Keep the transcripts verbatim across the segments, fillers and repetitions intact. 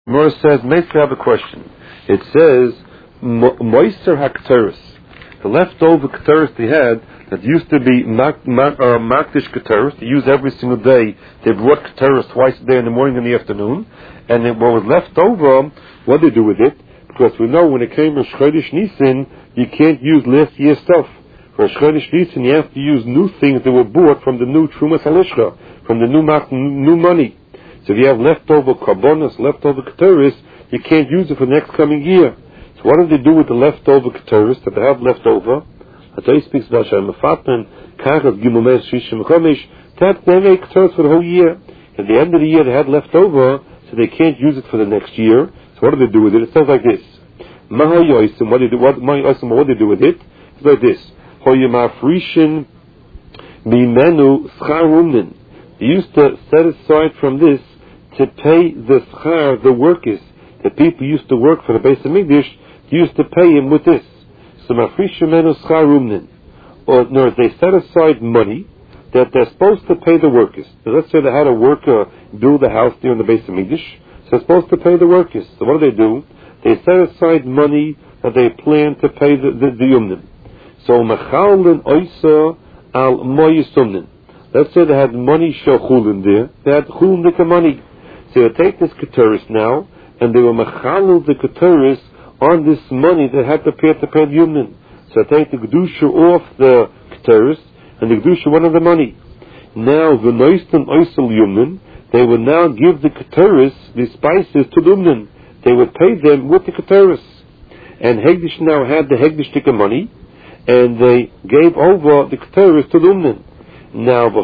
Gemara says, Meitz, I have a question. It says, Moiser HaKteris, the leftover Keteris they had, that used to be mak, mak, uh, Makdish Keteris, they use every single day. They brought Keteris twice a day, in the morning and the afternoon. And then what was left over, what did they do with it? Because we know when it came to Chodesh Nisan, you can't use last year's stuff. For Chodesh Nisan, you have to use new things that were bought from the new Trumas Halishcha, from the new new money. So if you have leftover Karbonos, leftover Keteris, you can't use it for the next coming year. So what do they do with the leftover Keteris that they have left over? Hatay speaks about Shem Mefatman, Kachas Gimumes Shishim Chomish, that they make Keteris for the whole year. At the end of the year they had left over, so they can't use it for the next year. So what do they do with it? It sounds like this. Mahayoisim, what do they do, what, what do they do with it? It's like this. Hoyamafrishin Mimenu Scharumnin. They used to set aside from this to pay the schar, the workers. The people used to work for the Beis Hamikdash, used to pay him with this. So mafrishin menu scharumnin. Or no, they set aside money that they're supposed to pay the workers. So let's say they had a worker build a house there in the Beis Hamikdash, so they're supposed to pay the workers. So what do they do? They set aside money that they plan to pay the the, the yumnim. So mechalin oisa al moyisumnin. Let's say they had money shachulin there. They had chulin dika money. So they take this keteris now, and they were mechalil the keteris on this money they had to pay to pay the yumnin. So they take the kedusha off the keteris, and the kedusha one of the money. Now the noistan oisel yumnin, they would now give the keteris, the spices, to the yumnin. They would pay them with the keteris. And Hegdish now had the Hegdish dika money, and they gave over the keteris to the yumnin. Now, then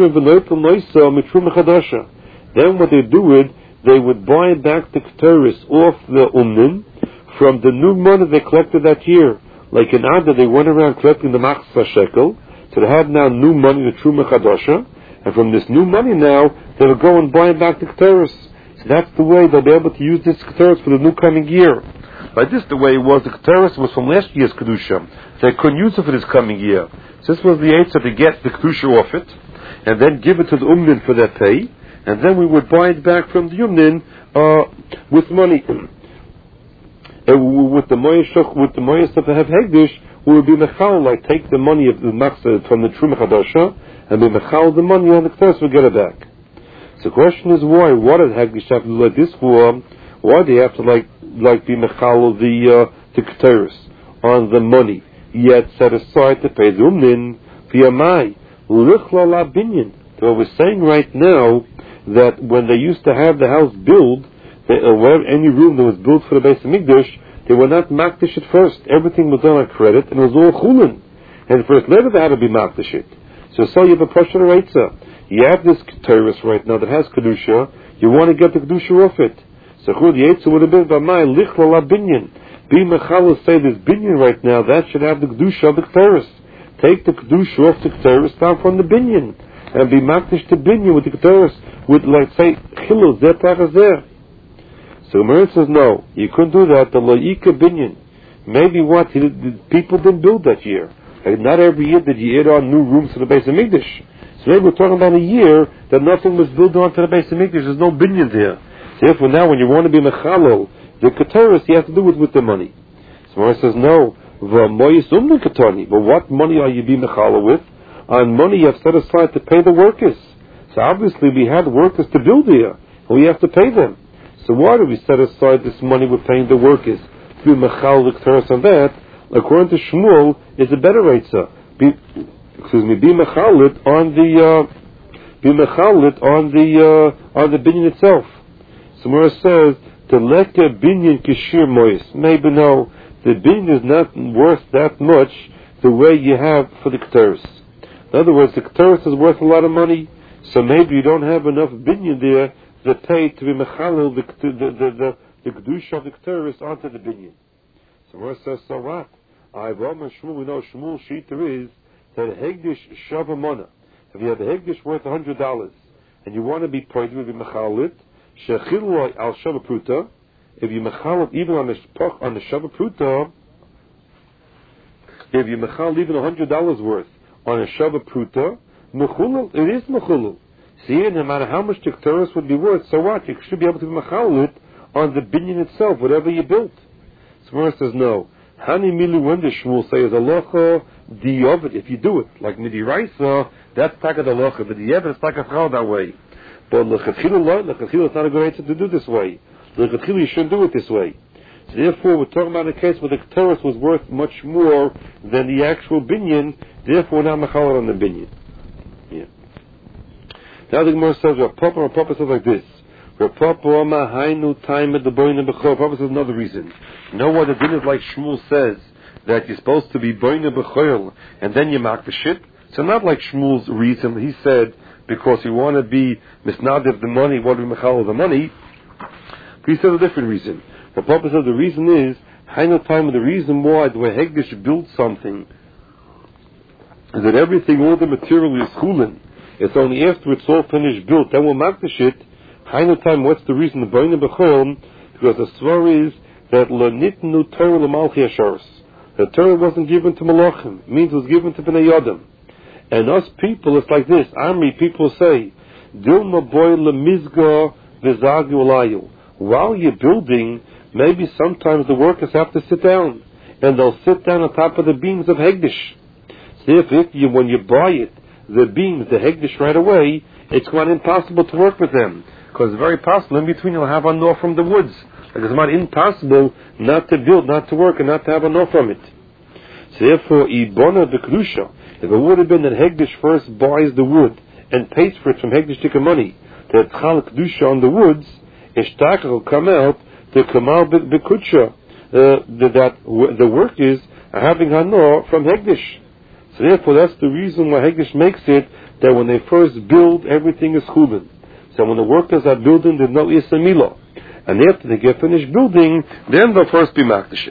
what they do is, they would buy back the keteris off the umnin from the new money they collected that year. Like in Ada, they went around collecting the machzah shekel, so they have now new money, the truma chadasha, and from this new money now, they will go and buy back the keteris. So that's the way they'll be able to use this keteris for the new coming year. Like this, the way it was, the keteris was from last year's kedusha. They couldn't use it for this coming year. So this was the answer to get the kedusha off it, and then give it to the umnin for their pay, and then we would buy it back from the umnin uh, with money. And with the moyeshach, with the moyeshach that have hegdish, we would be mechal, like take the money of the machzah from the truma chadasha, and be mechal the money on the keteris, we get it back. So the question is why? What does hegdish have to do like this for? Why do you have to like like be mechal the uh, the keteris on the money, yet set aside to pay the umnin via mai lichla la binyan? So we're saying right now that when they used to have the house built, they, uh, where any room that was built for the Beis Hamikdash, they were not makdish at first. Everything was done on credit, and it was all chulin. And first later they had to be makdish it. So, so you have a pressure reitza. You have this keteris right now that has kedusha. You want to get the kedusha off it. So chud yeitza would have been b'mai lichla la binyan. Be mechal say this binyan right now that should have the kedusha of the keteris. Take the kedusha off the keteris down from the binyan and be makdish to binyan with the keteris with, like say, chilul zeh tachas zeh. So Gemara says no, you couldn't do that. The lo'ika binyan. Maybe what he did, the people didn't build that year. Like not every year did you add on new rooms to the Beis Hamikdash. So maybe we're talking about a year that nothing was built onto the Beis Hamikdash. There's no binyan there. Therefore, now when you want to be mechalol the keteris, you have to do it with the money. So Gemara says no. V'moyis umni ketani. But what money are you being mechalol with? On money you have set aside to pay the workers. So obviously we had workers to build here, and we have to pay them. So why do we set aside this money we're paying the workers? To be mechal the keteris on that, according to Shmuel, is a better reitzah. Be, excuse me, be mechalit on the uh, be mechalit on the uh, on the binyan itself. So Mora says the leka binyan kishir mois. Maybe no, the binyan is not worth that much the way you have for the keteris. In other words, the keteris is worth a lot of money. So maybe you don't have enough binyan there to pay to be mechalil the the the the, the kedusha of the keteris onto the binyan. So where says so what? I Shmuel, we know Shmuel Shita is that a hegdish shavamona. If you have a hegdish worth a hundred dollars and you want to be paid with mechalit shechiloi al shavapruta, if you mechalit even on the on the shavapruta, if you mechal even a hundred dollars worth on a shavapruta. Mechulul, it is mechulul. See, no matter how much the keteris would be worth, so what? You should be able to be mechal it on the binyan itself, whatever you built. So Gemara says no. Hani milu, when the Shmuel say is halacha diyovet, if you do it like midiraisa, that's taka the halacha. But diyovet is taka chal that way. But lechatchila, lechatchila is not a good answer to do this way. Lechatchila, you shouldn't do it this way. So therefore, we're talking about a case where the Ketores was worth much more than the actual binyan. Therefore, not machal on the binyan. Yeah. Now the Gemara says, Rav Papa, Rav Papa says like this. Rav Papa, Oma hainu time at the boina b'chol. Papa says another reason. You know what the din is like Shmuel says, that you're supposed to be boina b'chol, and then you mark the shit? So not like Shmuel's reason. He said, because you want to be misnadiv the money, want to be machal the money. But he said a different reason. The Papa said the reason is, hainu time, the reason why the way Hegdish built something, is that everything, all the material is chulin. It's only after it's all finished built, then we'll mark the shit. Hainu time, what's the reason? The boina b'chol, because the svar is that lo nitnu Torah l'malchi asharos. The Torah wasn't given to malachim. It means it was given to bnei Adam. And us people, it's like this. Amri, people say, Dilma boy lemizga v'zagi ulayu. While you're building, maybe sometimes the workers have to sit down. And they'll sit down on top of the beams of Hegdish. So if, if you, when you buy it, the beams, the Hegdish right away, it's quite impossible to work with them. Because it's very possible in between you'll have a no from the woods. Like it's not impossible not to build, not to work, and not to have a no from it. So therefore, ibona b'kedusha. If it would have been that Hegdish first buys the wood and pays for it from Hegdish tikkun money, that chal kedusha on the woods, ishtaka will come out to kamal b'kudsha, that the workers are having hano from Hegdish. So therefore, that's the reason why Hegdish makes it that when they first build, everything is chulin. So when the workers are building, there's no isamila. And after they get finished building, then they'll first be makdashit.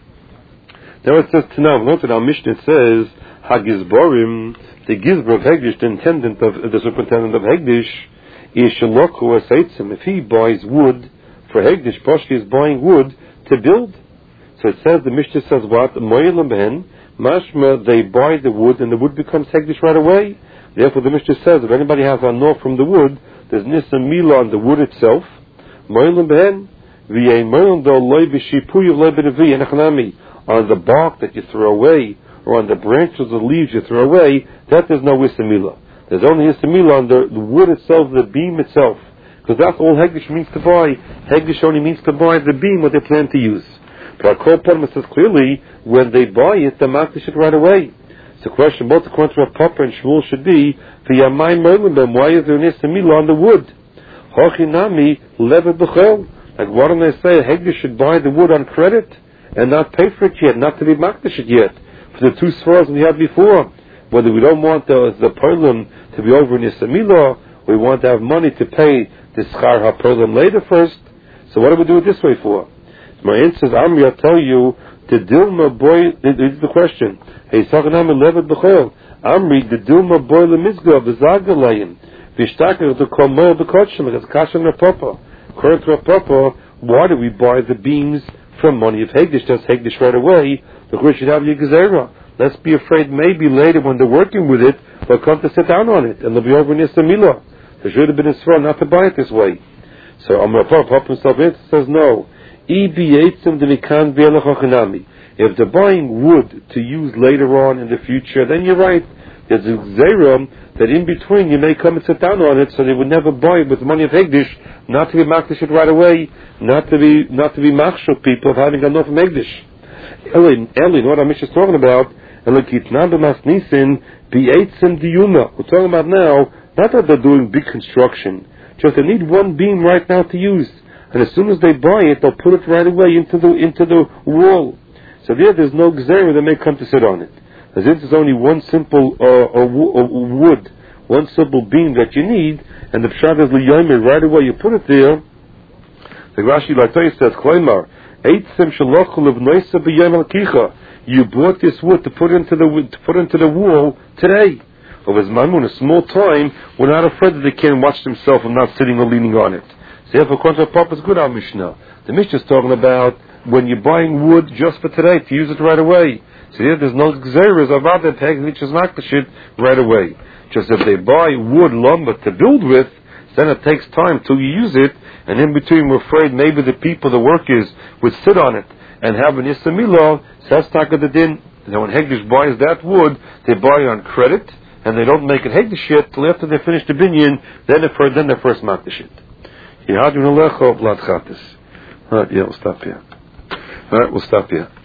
Now it says Tanam, note that our Mishnah says, Hagizborim, the Gizbor of Hegdish, the intendant of the superintendent of Hegdish, is Shaloku Asaitzim. If he buys wood for Hegdish, Poshki is buying wood to build. So it says, the Mishnah says what? Moyelim ben, Mashma, they buy the wood and the wood becomes Hegdish right away. Therefore the Mishnah says, if anybody has a no from the wood, there's Nisa Mila on the wood itself. Moyelim ben, V'yei moyelim do loy b'shipuy loy b'nevi, enechanami, on the bark that you throw away, or on the branches of the leaves you throw away, that there's no Isamila. There's only Isamila on the, the wood itself, the beam itself. Because that's all Hegdish means to buy. Hegdish only means to buy the beam, what they plan to use. But our Kol Parma says clearly, when they buy it, they makdish it right away. So the question, both according to Rav Papa and Shmuel should be, V'yamai merlim, why is there an Isamila on the wood? Hochinami levet b'chel. Like why don't they say Hegdish should buy the wood on credit and not pay for it yet, not to be makdish it yet? For the two svaras we had before, whether we don't want the the perlim to be over in Isamila, we want to have money to pay the schar ha-perlim later first. So what do we do it this way for? My answer is, Amri, I'll tell you, the dilma boy, this is the question. Hey, Saganami levet b'chel. Amri, the dilma boy lemizga, v'zagalayim, v'ishtakar to call mo b'kotshim, it's kashan Rapapa. According to Rapapa, why do we buy the beams from money of Hegdish? Does Hegdish right away? The we should have Yigazera. Let's be afraid maybe later when they're working with it, they'll come to sit down on it, and they'll be over in Isamila. There should have been a svar not to buy it this way. So Amar Papa himself says no. If they're buying wood to use later on in the future, then you're right. There's a Zera that in between you may come and sit down on it, so they would never buy it with the money of Hegdish, not to be makdish it right away, not to be not to be machshel people of having enough from Hegdish. Eli, Eli, what our Mishnah is talking about, we're talking about now, not that they're doing big construction, just they need one beam right now to use. And as soon as they buy it, they'll put it right away into the into the wall. So there, there's no gzera that may come to sit on it. As if there's only one simple uh, a, a wood, one simple beam that you need, and the pshat is liyomer, right away you put it there. The Rashi Latay says, Klaimar, Eitzem shalochul of noisa b'yom al-kicha. You bought this wood to put into the to put into the wall today. Of his mamun, a small time, we're not afraid that they can't watch themselves and not sitting or leaning on it. So therefore, according to Papa's good our Mishnah. The Mishnah is talking about when you're buying wood just for today, to use it right away. So here there's no gzeres of other pegs which is not the shit right away. Just if they buy wood lumber to build with, then it takes time till you use it, and in between we're afraid maybe the people, the workers, would sit on it and have an Issa Milah. So that's taka the din. Now when Hegdish buys that wood, they buy it on credit, and they don't make it Hegdish yet till after they finish the binyan, then they first, then they first makdish it. Alright, yeah, we'll stop here. Alright, we'll stop here.